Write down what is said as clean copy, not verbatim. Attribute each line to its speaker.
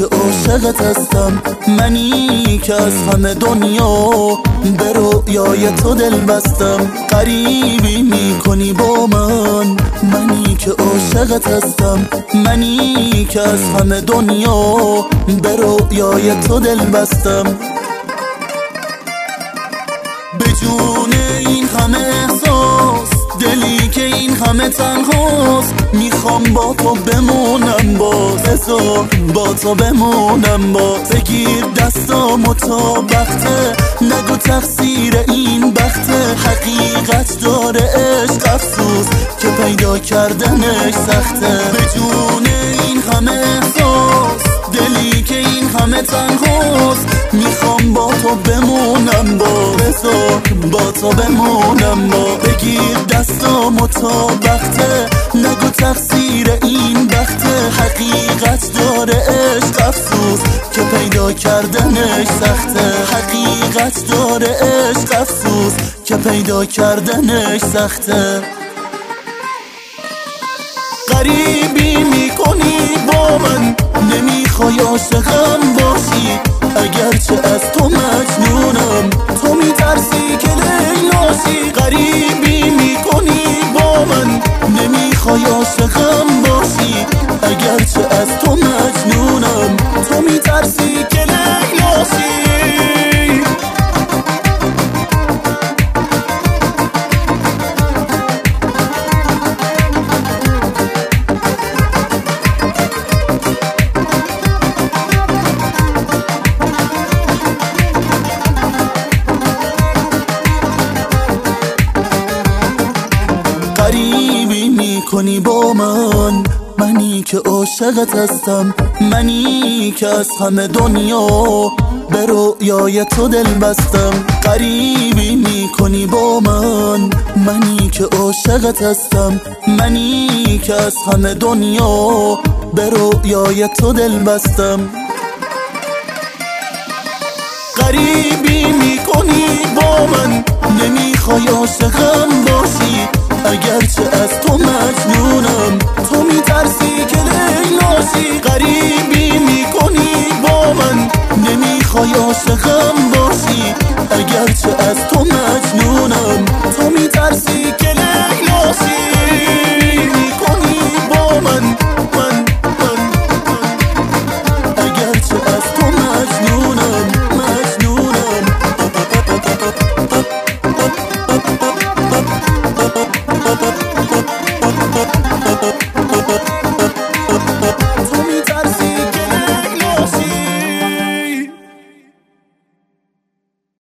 Speaker 1: که عاشقت هستم، منی که از همه دنیا به رویای تو دل بستم. غریبی میکنی با من، منی که عاشقت هستم، منی که از همه دنیا به رویای تو دل بستم. به جون این همه احساس، دلی که این همه تنهاست، میخوام با تو بمونم باز، با تو بمونم باز. بگیر دستامو تا وقته، نگو تقصیر این بخته. حقیقت داره عشق، افسوس که پیدا کردنش سخته. به جون این همه احساس، دلی که این همه تنهاست، میخوام با تو بمونم با تو بمونم بگیر دستامو تا وقته، نگو تقصیر این بخته. حقیقت داره عشق، افسوس که پیدا کردنش سخته. حقیقت داره عشق، افسوس که پیدا کردنش سخته. غریبی میکنی با من، نمیخوای عاشقم باشی، اگرچه از تو مجنونم، تو میترسی که لیلاشی. غریبی میکنی با من، نمیخوای عاشقم باشی، اگرچه از تو مجنونم، تو میترسی که لیلاشی. غریبی میکنی با من، منی که عاشقت هستم، منی که از همه دنیا به رویای تو دل بستم. غریبی میکنی با من، منی که عاشقت هستم، منی که از همه دنیا به رویای تو دل بستم. غریبی میکنی با من، نمیخوای عاشقم باشی، اگرچه از تو مجنونم، تو میترسی که لیلاشی. غریبی میکنی با من، نمیخوای عاشقم باشی،